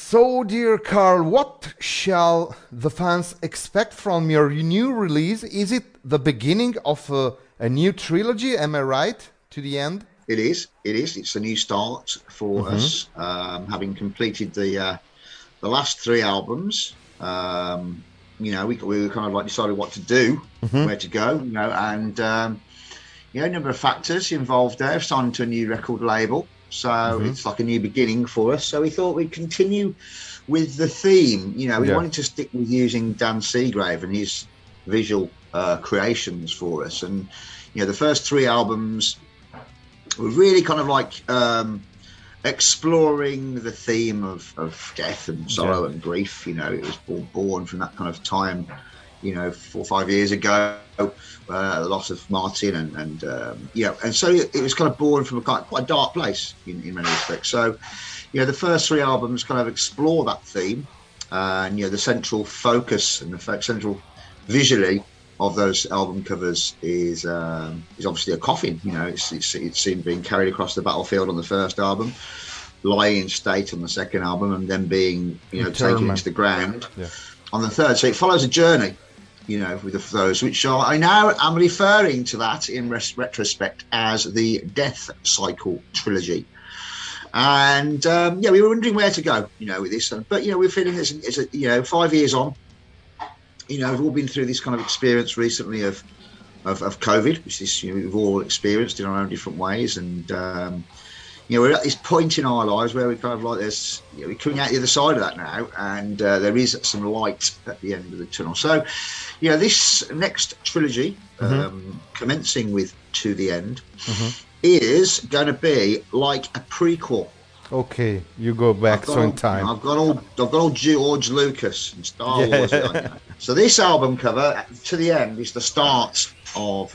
So, dear Carl, what shall the fans expect from your new release? Is it the beginning of a new trilogy? Am I right? To the end? It is. It is. It's a new start for Mm-hmm. us, having completed the last three albums. We kind of like decided what to do, Mm-hmm. where to go, and a number of factors involved there. Signed to a new record label, so Mm-hmm. it's like a new beginning for us. So we thought we'd continue with the theme. We Yeah. wanted to stick with using Dan Seagrave and his visual creations for us, and the first three albums were really kind of like exploring the theme of death and Yeah. sorrow and grief. It was all born from that kind of time, 4 or 5 years ago, the loss of Martin, and so it was kind of born from quite a dark place in many respects. So, the first three albums kind of explore that theme, and the central focus and the central visually of those album covers is obviously a coffin. It's seen being carried across the battlefield on the first album, lying in state on the second album, and then being taken Interment. into the ground Yeah. on the third. So it follows a journey, with those which I now am referring to that in retrospect as the Death Cycle trilogy. And we were wondering where to go, with this, but we're feeling it's 5 years on. We've all been through this kind of experience recently of COVID, which is we've all experienced in our own different ways, and we're at this point in our lives where we kind of like this. We're coming out the other side of that now, and there is some light at the end of the tunnel. So, this next trilogy, Mm-hmm. commencing with To the End, Mm-hmm. is going to be like a prequel. Okay, you go back so in time. I've got all George Lucas and Star Wars. Yeah. So this album cover, To the End, is the start of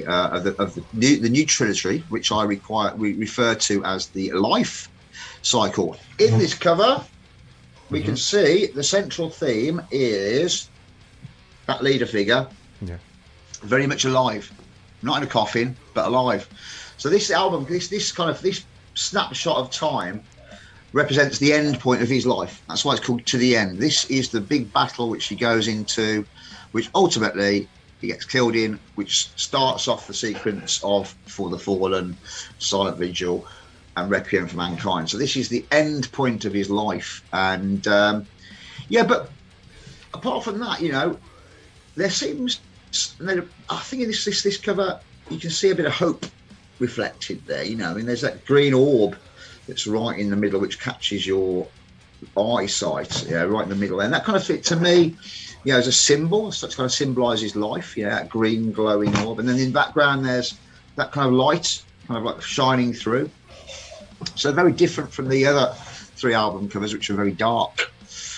the new trilogy, which we refer to as the Life Cycle. In this cover, we Mm-hmm. can see the central theme is that leader figure, Yeah. very much alive, not in a coffin, but alive. So this album, this snapshot of time represents the end point of his life. That's why it's called To the End. This is the big battle which he goes into, which ultimately he gets killed in, which starts off the sequence of For the Fallen, Silent Vigil, and Requiem for Mankind. So this is the end point of his life. And but apart from that, there seems, I think in this cover, you can see a bit of hope reflected there. There's that green orb that's right in the middle, which catches your eyesight, right in the middle. And that kind of fit to me, as a symbol, so it kind of symbolises life, that green glowing orb. And then in the background, there's that kind of light, kind of like shining through. So very different from the other three album covers, which are very dark.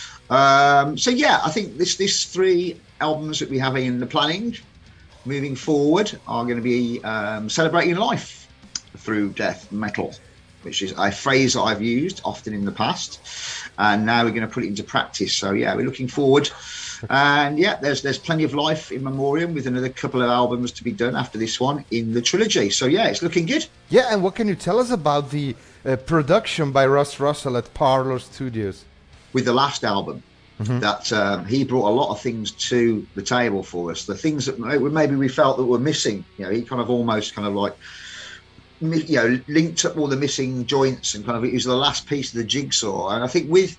I think this three albums that we have in the planning moving forward are going to be celebrating life through death metal, which is a phrase that I've used often in the past, and now we're going to put it into practice. So we're looking forward, and there's plenty of life in memoriam with another couple of albums to be done after this one in the trilogy. So it's looking good. Yeah, and what can you tell us about the production by Russ Russell at Parlor Studios? With the last album, Mm-hmm. that he brought a lot of things to the table for us. The things that maybe we felt that were missing. He kind of almost kind of like linked up all the missing joints, and kind of it was the last piece of the jigsaw. And I think with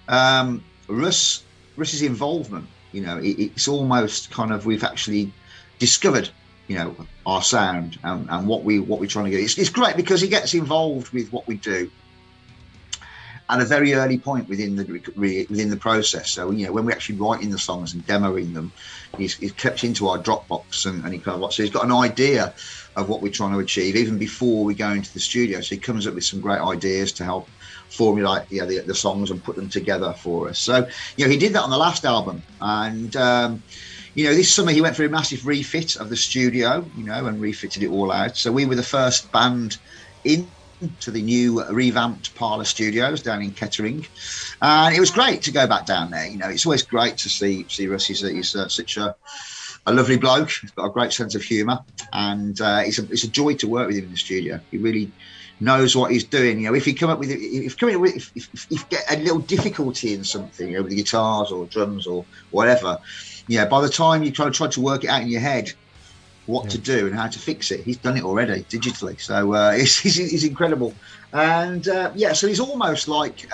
Russ's involvement, it's almost kind of we've actually discovered our sound and what we're trying to get. It's great because he gets involved with what we do at a very early point within the process. So when we're actually writing the songs and demoing them, he's kept into our Dropbox, and he kind of so he's got an idea of what we're trying to achieve even before we go into the studio. So he comes up with some great ideas to help formulate the songs and put them together for us. So he did that on the last album, and this summer he went for a massive refit of the studio, and refitted it all out. So we were the first band to the new revamped Parlor Studios down in Kettering, and it was great to go back down there. It's always great to see Russ. He's such a lovely bloke. He's got a great sense of humour, and it's a joy to work with him in the studio. He really knows what he's doing. You know, if you come up with, if you get a little difficulty in something, you know, with the guitars or drums or whatever, yeah, by the time you try to work it out in your head what to do and how to fix it, he's done it already digitally. So it's incredible, and yeah, so he's almost like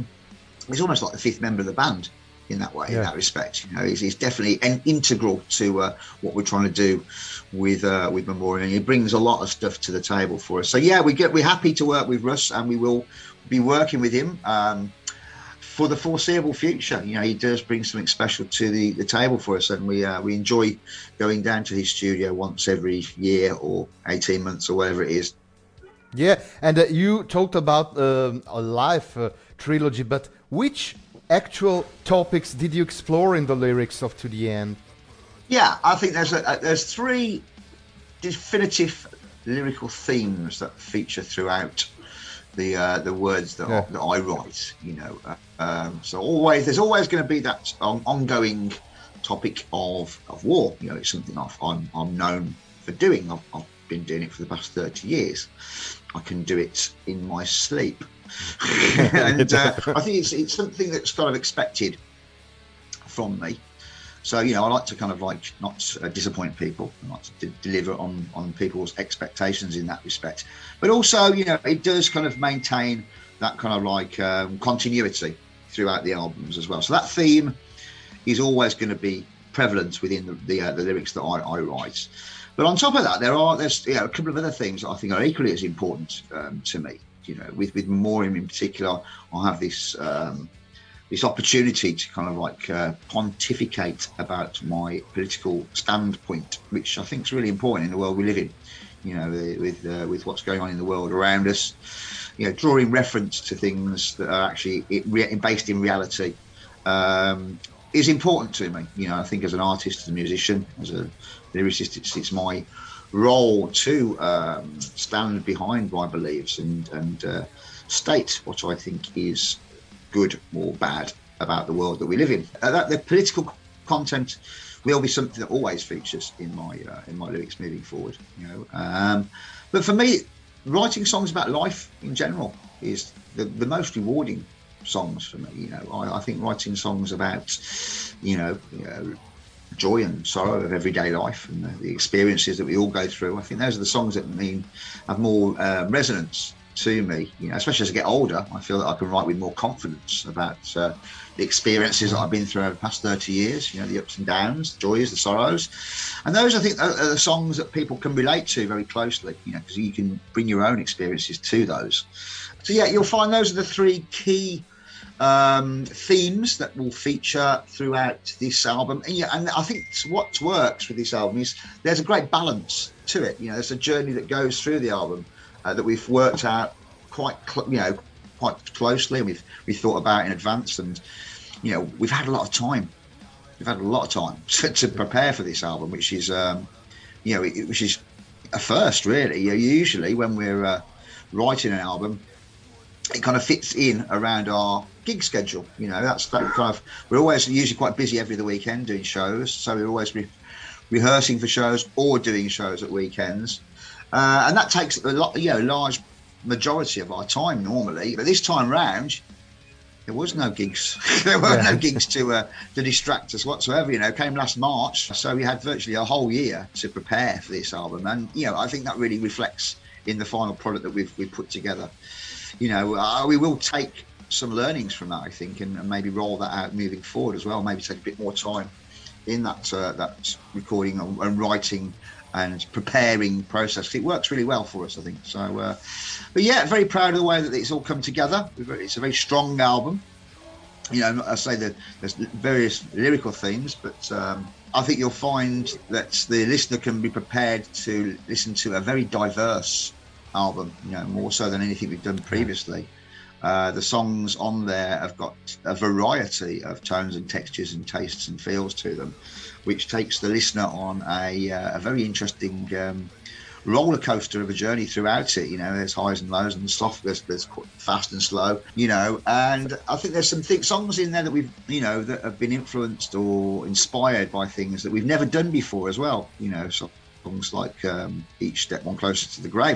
the fifth member of the band in that way, in that respect. You know, he's definitely integral to what we're trying to do with Memorial, and he brings a lot of stuff to the table for us. So yeah, we're happy to work with Russ, and we will be working with him for the foreseeable future. You know, he does bring something special to the table for us, and we enjoy going down to his studio once every year or 18 months or whatever it is. Yeah, and you talked about a live trilogy, but which actual topics did you explore in the lyrics of To the End? Yeah, I think there's three definitive lyrical themes that feature throughout the words that I write. You know, so there's always going to be that ongoing topic of war. You know, it's something I'm known for doing. I've been doing it for the past 30 years. I can do it in my sleep. And I think it's something that's kind of expected from me. So, you know, I like to kind of like not disappoint people. I like to deliver on people's expectations in that respect. But also, you know, it does kind of maintain that kind of like continuity throughout the albums as well. So that theme is always going to be prevalent within the lyrics that I write. But on top of that, there's a couple of other things that I think are equally as important to me. You know, with Memoriam in particular, I have this opportunity to kind of like pontificate about my political standpoint, which I think is really important in the world we live in. You know, with what's going on in the world around us, you know, drawing reference to things that are actually based in reality is important to me. You know, I think as an artist, as a musician, as a lyricist, it's my role to stand behind my beliefs and state what I think is good or bad about the world that we live in. The political content will be something that always features in my lyrics moving forward. You know, but for me, writing songs about life in general is the most rewarding songs for me. You know, I think writing songs about joy and sorrow of everyday life and the experiences that we all go through, I think those are the songs that have more resonance to me. You know, especially as I get older, I feel that I can write with more confidence about the experiences that I've been through over the past 30 years, you know, the ups and downs, the joys, the sorrows. And those, I think, are the songs that people can relate to very closely, you know, because you can bring your own experiences to those. So yeah, you'll find those are the three key themes that will feature throughout this album. And I think what works with this album is there's a great balance to it. You know, there's a journey that goes through the album that we've worked out quite closely, and we've thought about in advance, and you know, we've had a lot of time. We've had a lot of time to prepare for this album, which is which is a first, really. You know, usually when we're writing an album, it kind of fits in around our gig schedule. You know, that kind of, we're always usually quite busy every other weekend doing shows, so we're always rehearsing for shows or doing shows at weekends, and that takes a large majority of our time normally. But this time round, there was no gigs. There were no gigs to distract us whatsoever. You know, it came last March, so we had virtually a whole year to prepare for this album, and you know, I think that really reflects in the final product that we've put together. You know, we will take some learnings from that, I think, and maybe roll that out moving forward as well. Maybe take a bit more time in that recording and writing and preparing process. It works really well for us, I think. So, but yeah, very proud of the way that it's all come together. It's a very strong album. You know, I say that there's various lyrical themes, but I think you'll find that the listener can be prepared to listen to a very diverse album, you know, more so than anything we've done previously. The songs on there have got a variety of tones and textures and tastes and feels to them, which takes the listener on a very interesting roller coaster of a journey throughout it. You know, there's highs and lows and soft, there's fast and slow, you know, and I think there's some songs in there that we've, you know, that have been influenced or inspired by things that we've never done before as well. You know, songs like Each Step One Closer to the Grave is a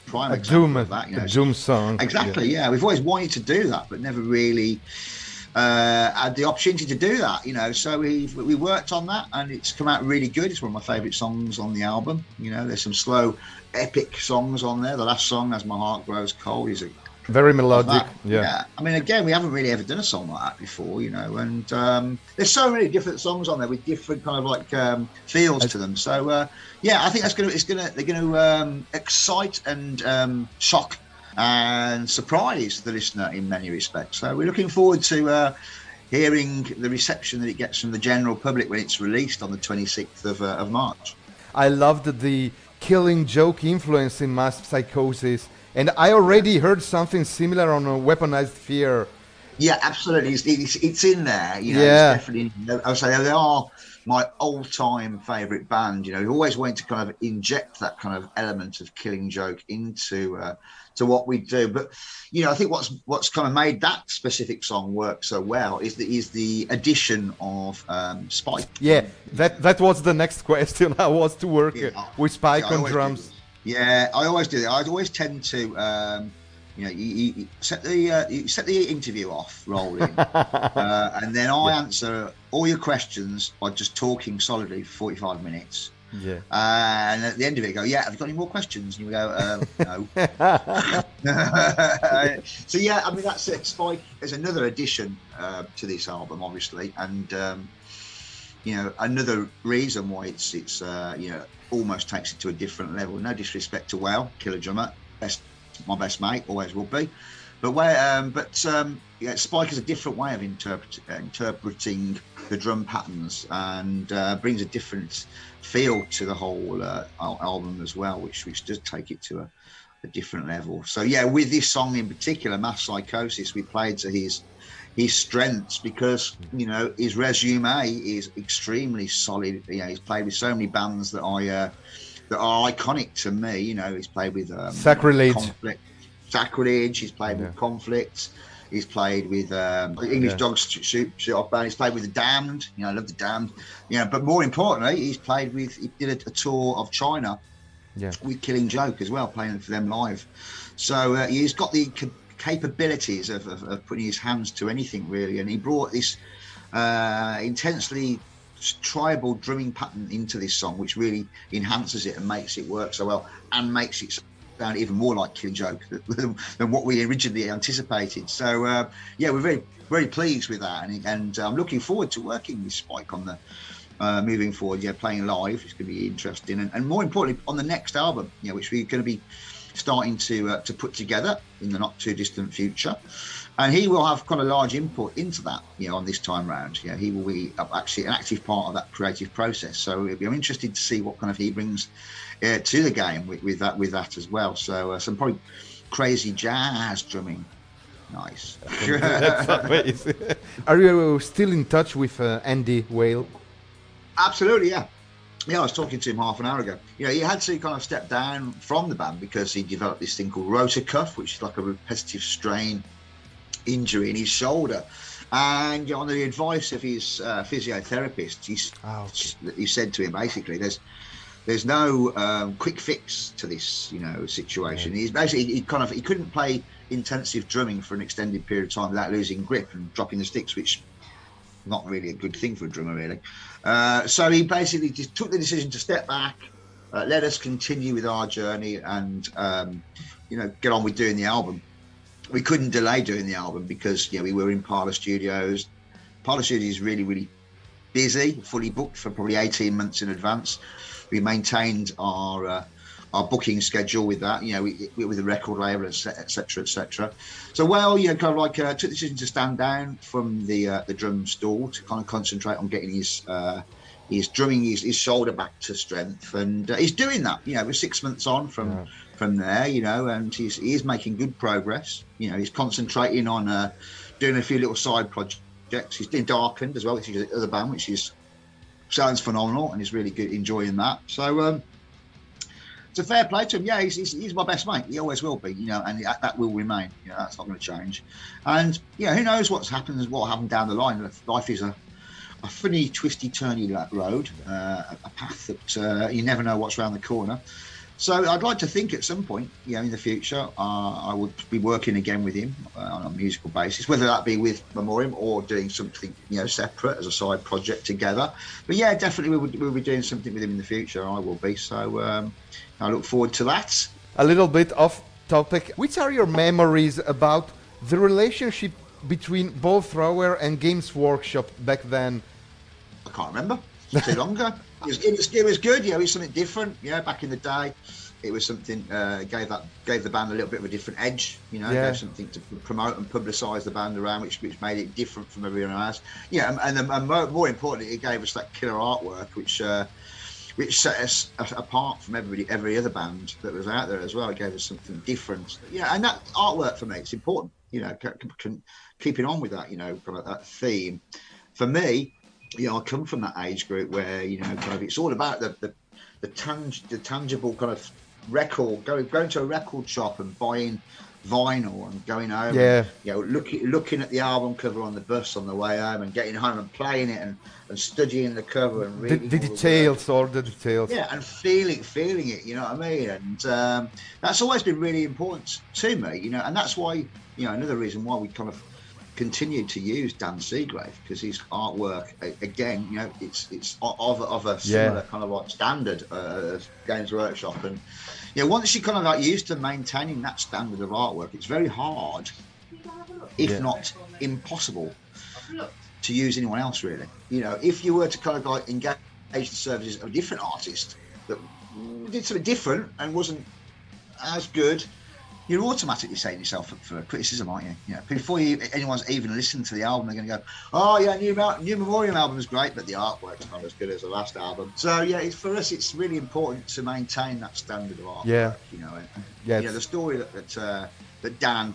prime a example doom, of that. a doom song. Exactly, yeah. We've always wanted to do that, but never really had the opportunity to do that, So we worked on that, and it's come out really good. It's one of my favourite songs on the album. There's some slow, epic songs on there. The last song, "As My Heart Grows Cold," is a very melodic. Yeah. I mean, again, we haven't really ever done a song like that before, and there's so many different songs on there with different kind of like feels to them. So I think they're gonna excite and shock and surprise the listener in many respects. So we're looking forward to hearing the reception that it gets from the general public when it's released on the 26th of March. I loved the Killing Joke influence in Mass Psychosis, and I already heard something similar on Weaponized Fear. Yeah, absolutely. It's in there. Yeah. It's definitely. I would say they are my all-time favourite band. We always wanted to kind of inject that kind of element of Killing Joke into to what we do. But I think what's kind of made that specific song work so well is the addition of Spike. Yeah, that was the next question. How was to work with Spike on drums? I always do that. I always tend to. You set the interview off rolling, and then I answer all your questions by just talking solidly for 45 minutes. Yeah. And at the end of it, go, "Yeah, have you got any more questions?" And you go, "No." So I mean that's it. Spike is another addition to this album, obviously, and another reason why it's almost takes it to a different level. No disrespect to Whale, killer drummer, my best mate, always will be, but Spike has a different way of interpreting the drum patterns, and brings a different feel to the whole album as well, which does take it to a different level. So with this song in particular, Mass Psychosis, we played to his strengths, because his resume is extremely solid. He's played with so many bands that are iconic to me. He's played with Sacrilege. He's played with Conflict. He's played with English Dogs Shoot Off Band. He's played with the Damned. I love the Damned. But more importantly, he did a tour of China with Killing Joke as well, playing for them live. So he's got the capabilities of putting his hands to anything, really. And he brought this intensely tribal drumming pattern into this song, which really enhances it and makes it work so well, and makes it sound even more like Killing Joke than what we originally anticipated. So we're very, very pleased with that, and I'm looking forward to working with Spike on the moving forward. Playing live is going to be interesting, and more importantly on the next album, which we're going to be starting to put together in the not too distant future. And he will have quite a large input into that, on this time round. He will be actually an active part of that creative process. So I'm interested to see what kind of he brings to the game with that as well. So some probably crazy jazz drumming. Nice. That's amazing. Are you still in touch with Andy Whale? Absolutely, yeah. I was talking to him half an hour ago. He had to kind of step down from the band because he developed this thing called rotator cuff, which is like a repetitive strain injury in his shoulder, and on the advice of his physiotherapist, he said to him, basically, there's no quick fix to this situation. He's basically he couldn't play intensive drumming for an extended period of time without losing grip and dropping the sticks, which not really a good thing for a drummer, really. So he basically just took the decision to step back, let us continue with our journey, and get on with doing the album. We couldn't delay doing the album because we were in Parlour Studios. Parlour Studios is really, really busy, fully booked for probably 18 months in advance. We maintained our booking schedule with that, with the record label, etc., etc. So, kind of like took the decision to stand down from the drum stall to kind of concentrate on getting his drumming, his shoulder back to strength, and he's doing that. We're 6 months on from there, and he is making good progress. He's concentrating on doing a few little side projects. He's doing Darkened as well, which is the other band, which sounds phenomenal, and he's really good, enjoying that. So it's a fair play to him. Yeah, he's my best mate. He always will be, and that will remain. That's not going to change. And who knows what happens down the line. Life is a funny, twisty, turny road, a path that you never know what's around the corner. So I'd like to think at some point, in the future, I would be working again with him on a musical basis, whether that be with Memoriam or doing something, separate as a side project together. But yeah, definitely we'll be doing something with him in the future. I will be. So I look forward to that. A little bit off topic. Which are your memories about the relationship between Bob Thrower and Games Workshop back then? I can't remember. It's too long ago. It was good. It was something different. Back in the day, it was something gave the band a little bit of a different edge. Gave something to promote and publicise the band around, which made it different from everyone else. And more importantly, it gave us that killer artwork, which set us apart from every other band that was out there as well. It gave us something different. And that artwork for me, it's important. Keeping on with that, kind of that theme. For me, I come from that age group where kind of it's all about the tangible kind of record, going to a record shop and buying vinyl and going home, looking at the album cover on the bus on the way home and getting home and playing it and studying the cover and reading the details, all the details. And feeling it. You know what I mean? And that's always been really important to me. And that's why another reason why we kind of continued to use Dan Seagrave, because his artwork again, it's of a similar kind of like standard as Games Workshop, and once you kind of like used to maintaining that standard of artwork, it's very hard, if not impossible, to use anyone else really. If you were to kind of like engage the services of a different artist that did something different and wasn't as good, you're automatically setting yourself up for criticism, aren't you? Before anyone's even listened to the album, they're going to go, "Oh yeah, new Memoriam album is great, but the artwork's not as good as the last album." So for us, it's really important to maintain that standard of artwork. The story that Dan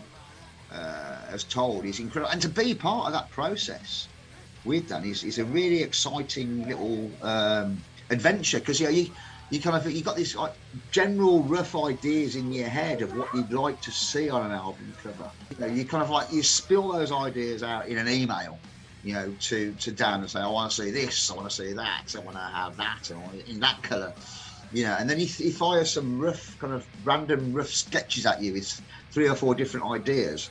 has told is incredible, and to be part of that process with Dan is a really exciting little adventure, because you got these general rough ideas in your head of what you'd like to see on an album cover. You kind of you spill those ideas out in an email, to Dan and say, "I want to see this, I want to see that, I want to have that, I want it in that colour." And then he fires some random rough sketches at you with 3 or 4 different ideas,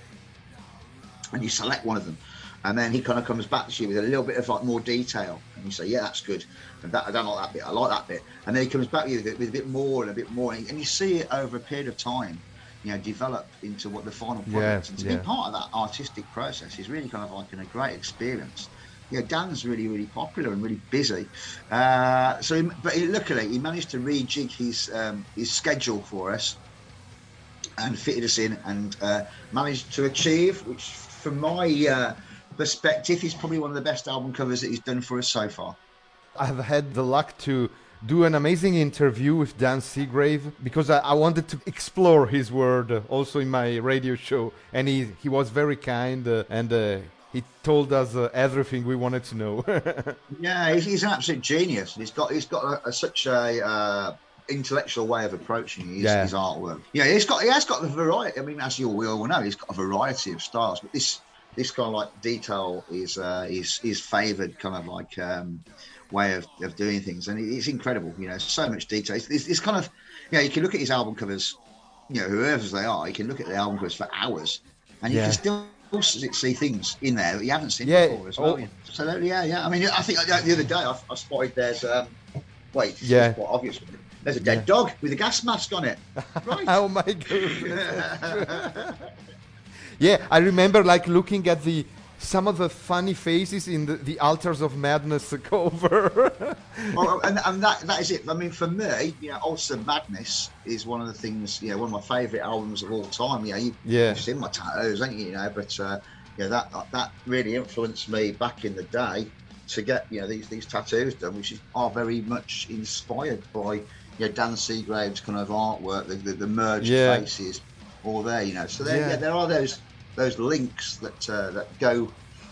and you select one of them. And then he kind of comes back to you with a little bit of more detail, and you say, "Yeah, that's good. And I don't like that bit. I like that bit." And then he comes back with a bit more and a bit more, and you see it over a period of time, develop into what the final product. And to be part of that artistic process is really kind of like a great experience. Dan's really, really popular and really busy. Luckily he managed to rejig his schedule for us and fitted us in, and managed to achieve, which from my perspective, is probably one of the best album covers that he's done for us so far. I've had the luck to do an amazing interview with Dan Seagrave, because I wanted to explore his world also in my radio show, and he was very kind, and he told us everything we wanted to know. He's an absolute genius. He's got such a intellectual way of approaching his artwork. He has got the variety. I mean, as we all know, he's got a variety of styles, but this kind of like detail is favoured kind of like way of doing things, and it's incredible. So much detail. It's kind of you can look at his album covers, whoever they are, you can look at the album covers for hours, and you can still see things in there that you haven't seen before as well. Absolutely, I mean, I think the other day I spotted there's it's quite obvious. There's a dead dog with a gas mask on it. Right. Oh my goodness. I remember looking at some of the funny faces in the Altars of Madness cover. and that is it. I mean, for me, Altars of Madness is one of the things, one of my favourite albums of all time. You've seen my tattoos, haven't you? But that really influenced me back in the day to get these tattoos done, which are very much inspired by Dan Seagrave's kind of artwork, the merged faces, all there. So there are those links that go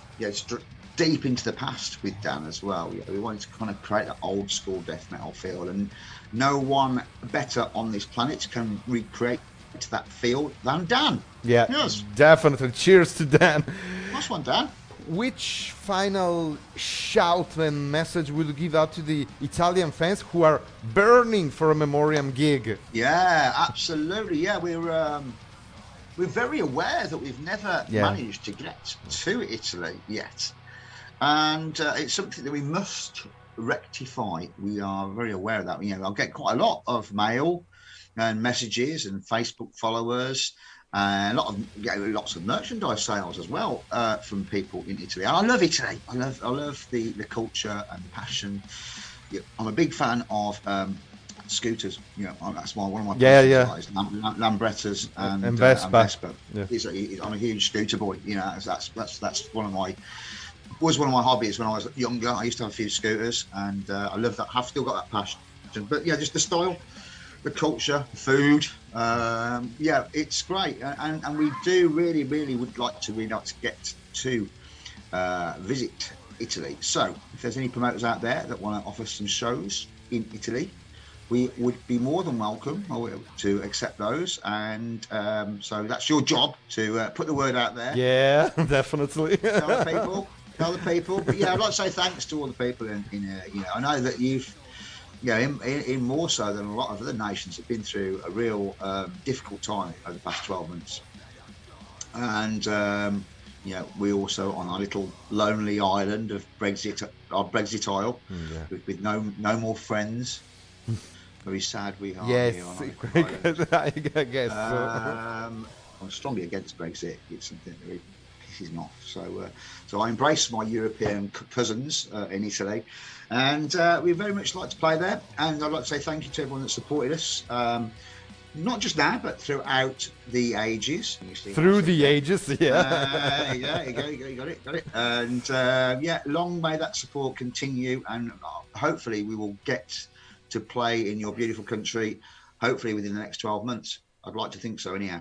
deep into the past with Dan as well. We wanted to kind of create that old school death metal feel, and no one better on this planet can recreate that feel than Dan. Yes, definitely. Cheers to Dan. Nice one, Dan. which final shout and message will you give out to the Italian fans who are burning for a Memoriam gig? Yeah, absolutely. Yeah, we're very aware that we've never managed to get to Italy yet, and it's something that we must rectify. We are very aware of that. I'll get quite a lot of mail and messages and Facebook followers, and lots of merchandise sales as well from people in Italy. And I love Italy. I love the culture and the passion. I'm a big fan of scooters. That's one of my passions. Lambrettas and Vespa. I'm a huge scooter boy. That's was one of my hobbies when I was younger. I used to have a few scooters, and I love that. I've still got that passion. But just the style, the culture, food. It's great, and we do really would like to get to visit Italy. So if there's any promoters out there that want to offer some shows in Italy, we would be more than welcome to accept those. And so that's your job to put the word out there. Yeah, definitely. Tell the people. But I'd like to say thanks to all the people in I know that you've in more so than a lot of other nations have been through a real difficult time over the past 12 months. And we also on our little lonely island of Brexit, our Brexit Isle, with no more friends. Very sad we are. Yes, I guess so. I'm strongly against Brexit. It's something that really pisses me off. So I embrace my European cousins in Italy, and we very much like to play there. And I'd like to say thank you to everyone that supported us. Not just now, but throughout the ages. Through the ages, you got it. And long may that support continue, and hopefully we will get to play in your beautiful country, hopefully within the next 12 months. I'd like to think so anyhow.